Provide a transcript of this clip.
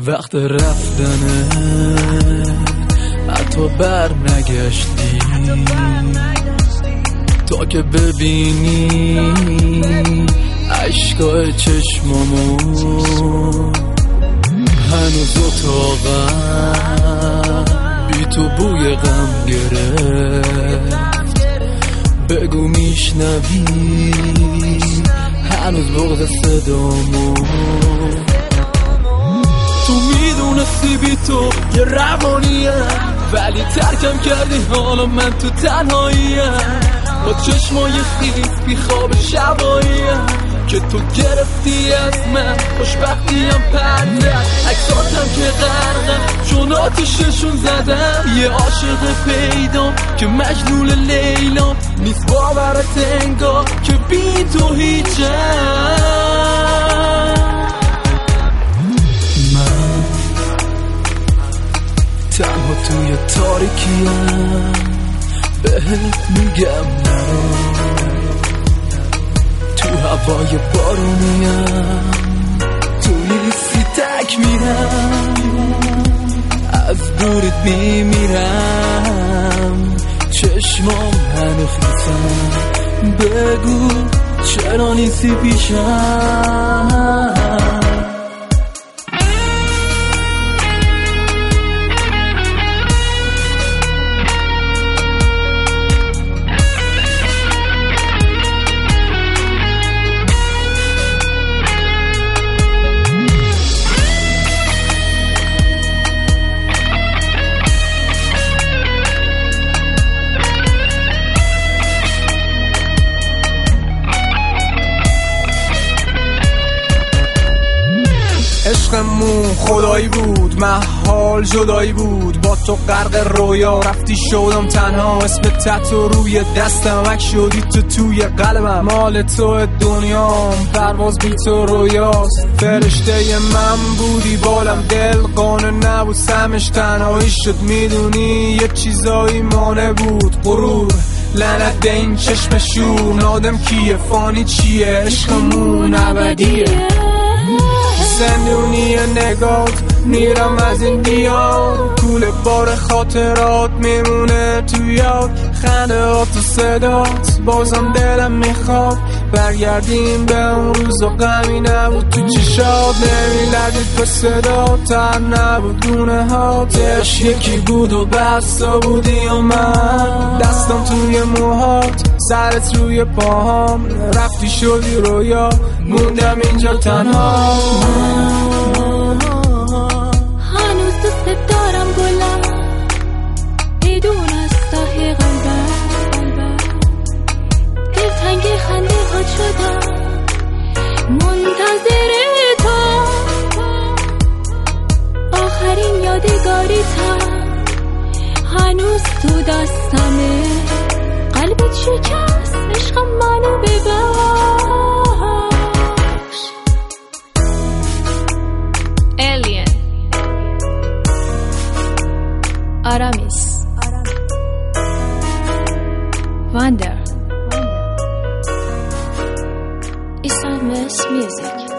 وقت رفتنه حتی بر نگشتی تا که ببینی عشقای چشمامو هنوز اتاقم بی تو بوی غم گرفت. بگو میشنوی هنوز بغض صدامو. تو میدونستی بی تو یه روانیم، ولی ترکم کردی حالا من تو تنهاییم. با چشمای خیس بی خواب شباییم که تو گرفتی از من، خوشبختیم پرده عکساتم که غرقم چون آتیششون زدم. یه عاشق پیدام که مجنون لیلام، نیست باورت انگار که بی تو هیچم. من تنها توی تاریکیم بهت میگم نرو، تو هوای بارونیم تو نیستی تک میرم، از دورت میمیرم. چشمام هنو خیسم، بگو چرا نیستی پیشم. عشقمون خدایی بود، محال جدایی بود. با تو غرق رویا رفتی شدم تنها، اسم تتو روی دستم اک شدی تو توی قلبم. مال تو دنیام پرواز بی تو رویاست، فرشته من بودی بالم دل قانه نبود سمش تنهایی شد. میدونی یه چیزایی مانه بود، غرور لعنت به این چشم شور. نادم کیه فانی چیه، عشقمون ابدیه. زندونی نگات میرم از این بیاد، طول بار خاطرات میمونه تو یاد. خنده ها تو صدات بازم دلم میخواد برگردیم به اون روز و غمی نبود تو چشات. نمیلدید به صدا تر نبود گونه ها، تش یکی بود و بستا بودی و من. دستم توی موهات سرت روی پاهام، رفتی شدی رویا موندم اینجا تنها. هنوز دوست دارم گلم بدون از ته قلبم، دلتنگ خنده ها شدم منتظر تو. آخرین یادگاریتم هنوز تو دستمه، قلبت شکست عشقم منو ببخش. Alien Aramis Wonder Isamis Music.